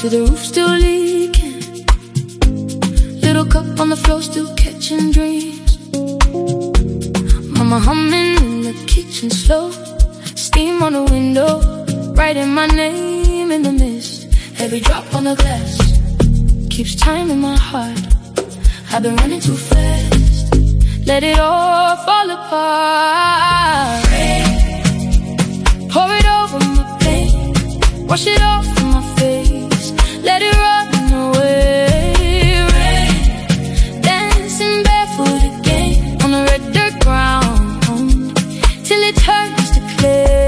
to the roof still leaking. Little cup on the floor still catching dreams. Mama humming in the kitchen slow. Steam on the window, writing my name in the mist. Every drop on the glass keeps time in my heart. I've been running too fast, let it all fall apart. Rain, pour it over my pain, wash it off from my face, let it run away. Rain, dancing barefoot again on the red dirt ground till it turns to clay.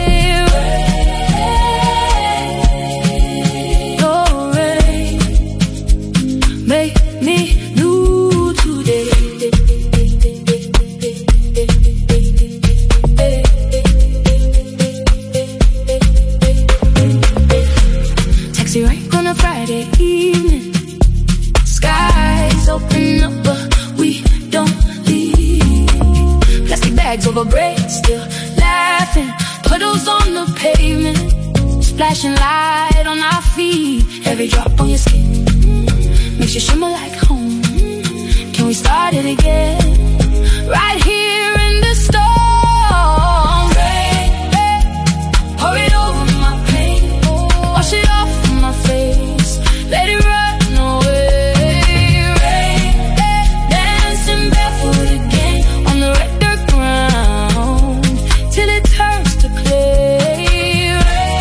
Friday evening, skies open up, but we don't leave. Plastic bags over braids, still laughing. Puddles on the pavement, splashing light on our feet. Every drop on your skin makes you shimmer like home. Can we start it again? Right here in the storm. Rain, pour it over my pain, wash it off from my face, let it run away. Rain, dancing barefoot again on the red dirt ground till it turns to clay.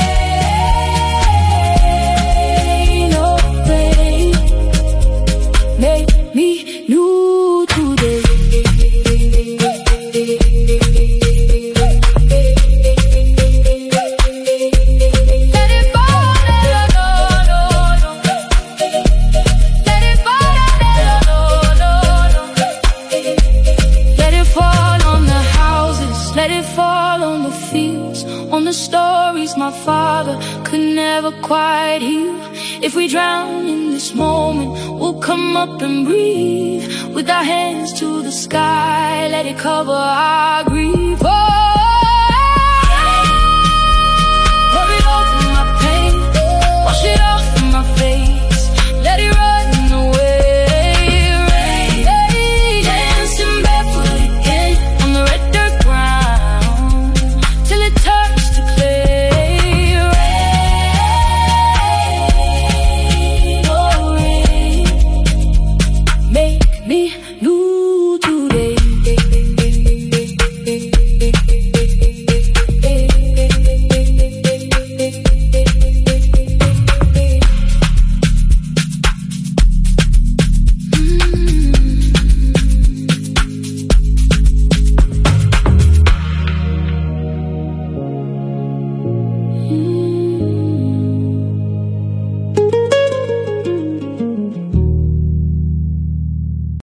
Rain, oh rain, make me new today. Let it fall on the fields, on the stories my father could never quite heal. If we drown in this moment, we'll come up and breathe with our hands to the sky. Let it cover our grief. Oh,